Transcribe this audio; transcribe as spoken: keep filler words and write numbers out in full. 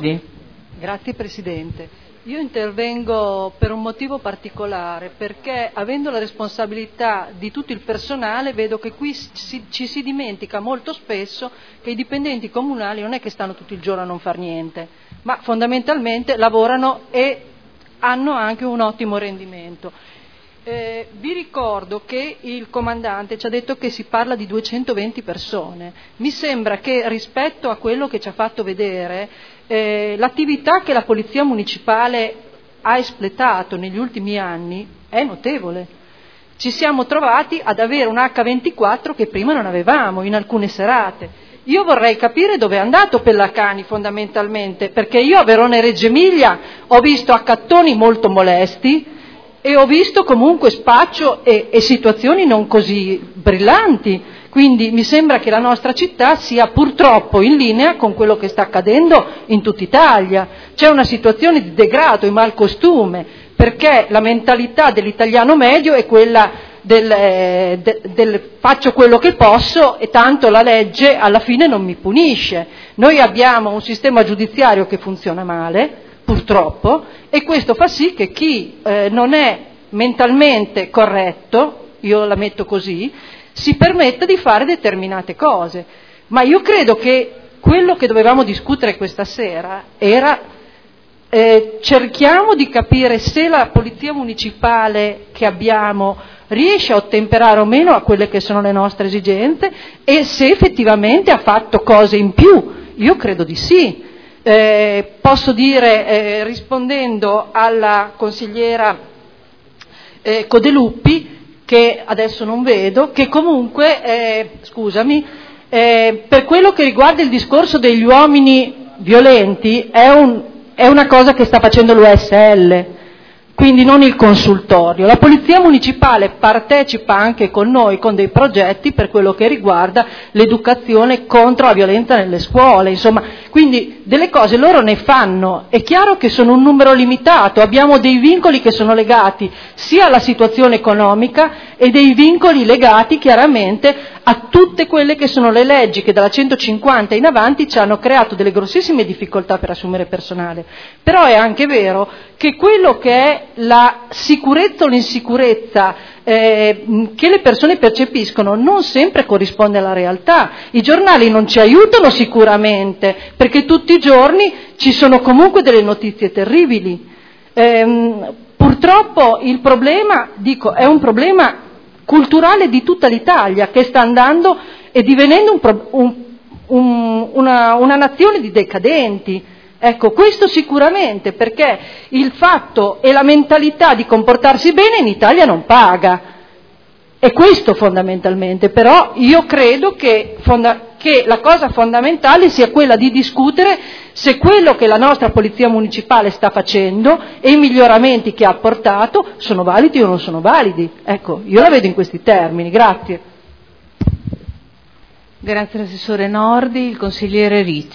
Nordi. Grazie Presidente. Io intervengo per un motivo particolare, perché avendo la responsabilità di tutto il personale vedo che qui si, ci si dimentica molto spesso che i dipendenti comunali non è che stanno tutto il giorno a non far niente, ma fondamentalmente lavorano e hanno anche un ottimo rendimento. Eh, vi ricordo che il comandante ci ha detto che si parla di duecentoventi persone. Mi sembra che rispetto a quello che ci ha fatto vedere, eh, l'attività che la Polizia Municipale ha espletato negli ultimi anni è notevole. Ci siamo trovati ad avere un acca ventiquattro che prima non avevamo in alcune serate. Io vorrei capire dove è andato Pellacani fondamentalmente, perché io a Verona e Reggio Emilia ho visto accattoni molto molesti e ho visto comunque spaccio e, e situazioni non così brillanti, quindi mi sembra che la nostra città sia purtroppo in linea con quello che sta accadendo in tutta Italia. C'è una situazione di degrado e malcostume, perché la mentalità dell'italiano medio è quella del, eh, de, del faccio quello che posso e tanto la legge alla fine non mi punisce. Noi abbiamo un sistema giudiziario che funziona male, purtroppo, e questo fa sì che chi eh, non è mentalmente corretto, io la metto così, si permetta di fare determinate cose. Ma io credo che quello che dovevamo discutere questa sera era eh, cerchiamo di capire se la polizia municipale che abbiamo riesce a ottemperare o meno a quelle che sono le nostre esigenze e se effettivamente ha fatto cose in più. Io credo di sì. Eh, posso dire, eh, rispondendo alla consigliera eh, Codeluppi, che adesso non vedo, che comunque, eh, scusami, eh, per quello che riguarda il discorso degli uomini violenti, è, un, è una cosa che sta facendo l'U S L, quindi non il consultorio. La Polizia Municipale partecipa anche con noi con dei progetti per quello che riguarda l'educazione contro la violenza nelle scuole, insomma, quindi delle cose loro ne fanno. È chiaro che sono un numero limitato, abbiamo dei vincoli che sono legati sia alla situazione economica e dei vincoli legati chiaramente a tutte quelle che sono le leggi che dalla centocinquanta in avanti ci hanno creato delle grossissime difficoltà per assumere personale. Però è anche vero che quello che è la sicurezza o l'insicurezza eh, che le persone percepiscono non sempre corrisponde alla realtà. I giornali non ci aiutano sicuramente, perché tutti i giorni ci sono comunque delle notizie terribili. Ehm, purtroppo il problema, dico, è un problema culturale di tutta l'Italia che sta andando e divenendo un, pro, un, un, una, una nazione di decadenti. Ecco, questo sicuramente, perché il fatto e la mentalità di comportarsi bene in Italia non paga. È questo fondamentalmente, però io credo che, fonda- che la cosa fondamentale sia quella di discutere se quello che la nostra Polizia Municipale sta facendo e i miglioramenti che ha apportato sono validi o non sono validi. Ecco, io la vedo in questi termini. Grazie. Grazie all'assessore Nordi, il consigliere Ricci.